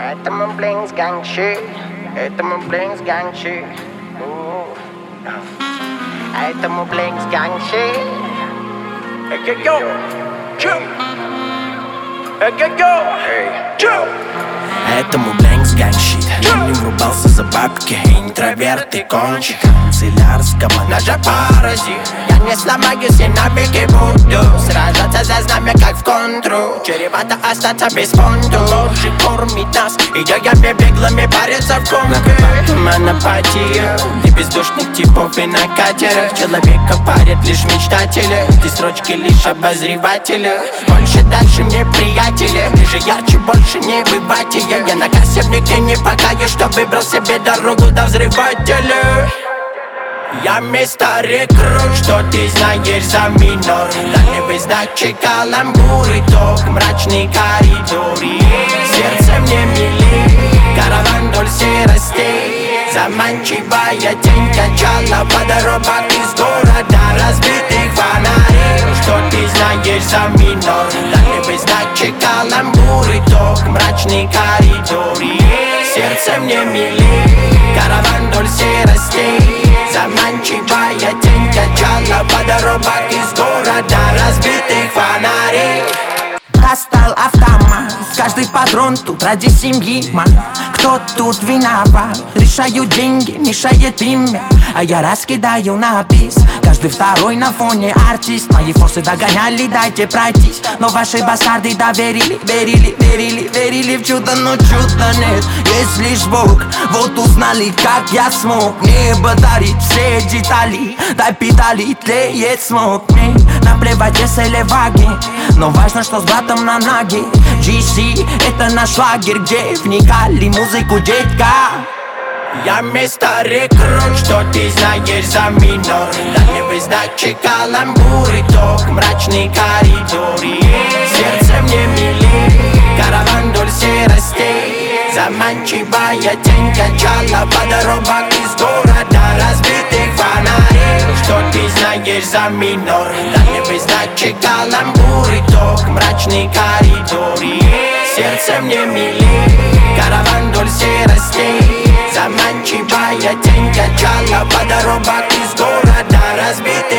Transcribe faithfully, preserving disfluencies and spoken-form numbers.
Это мы блинс гангши, это мы блинс гангши. Это мы блинс гангши. Эй-ё-ё, чё? Эй-ё-ё, чё? Этому блинс гангшит. Я не врубался за бабки. Интроверт и кончик канцелярского ножа паразит. Я не сломаюсь и навеки буду сражаться за знамя, как в контру. Чревато остаться без фонду. Ложи кормит нас, идеями беглыми парятся в комнате. Монопатия для бездушных типов и на катерах. Человека парят лишь мечтатели. Эти строчки лишь обозреватели. Больше дальше мне приятели. Ближе ярче, больше не выбатия. Я на кассе нигде не покаю, что выбрал себе дорогу до взрывателя. Я мистер Рекрут, что ты знаешь за минор. Дали сдачи каламбуры, ток, мрачный коридор. Сердце мне милей, караван вдоль серостей. Заманчивая тень качала по дорогам из города разбитых фонарей. Что ты знаешь за минор? Дали сдачи каламбуры, ток, мрачный коридор. Сердце мне милей, караван вдоль серостей. Заманчивая тень качала по дорогам из города разбитых фонарей. Достал автомат, каждый патрон тут ради семьи, ман. Кто тут виноват? Решаю деньги, мешает имя, а я раскидаю на бис. Каждый второй на фоне артист. Мои форсы догоняли, дайте пройтись. Но ваши бастарды доверили, верили, верили, верили в чудо, но чуда нет. Есть лишь Бог, вот узнали, как я смог. Небо дарит все детали, дай педали, тлеет смог. Мне наплевать, если ваги, но важно, что с братом на ноги. джи си, это наш лагерь, где вникали музыку, детка. Я мистер Рекрут, что ты знаешь за минор. Дали сдачи каламбуры, ток, мрачный коридор. Сердце мне милей, караван вдоль серостей. Заманчивая тень качала по дорогам из города разбитых фонарей. Что ты знаешь за минор? Дали сдачи каламбуры, ток, мрачный коридор. Сердце мне милей, караван вдоль серостей. Заманчивая тень качала по дорогам из города разбитых